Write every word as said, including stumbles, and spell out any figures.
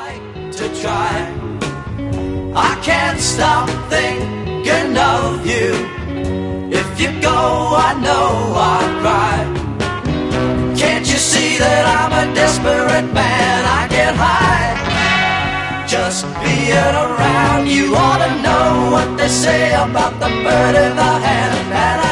like to try. I can't stop thinking of you. If you go, I know I'll cry. Can't you see that I'm a desperate man? I get high just being around you. Ought to know what they say about the bird in the hand. And